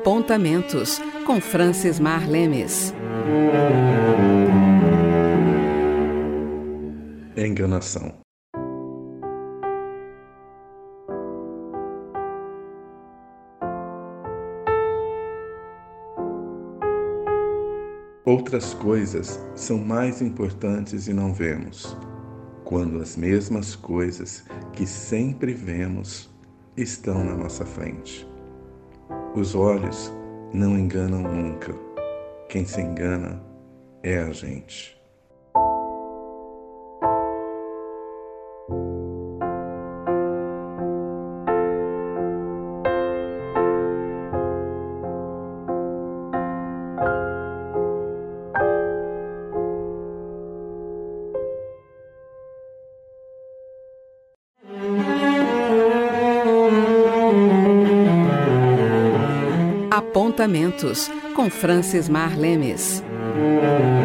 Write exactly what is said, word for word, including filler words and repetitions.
Apontamentos, com Francis Mar Lemes. Enganação. Outras coisas são mais importantes e não vemos, quando as mesmas coisas que sempre vemos estão na nossa frente. Os olhos não enganam nunca. Quem se engana é a gente. Apontamentos, com Francis Mar Lemes.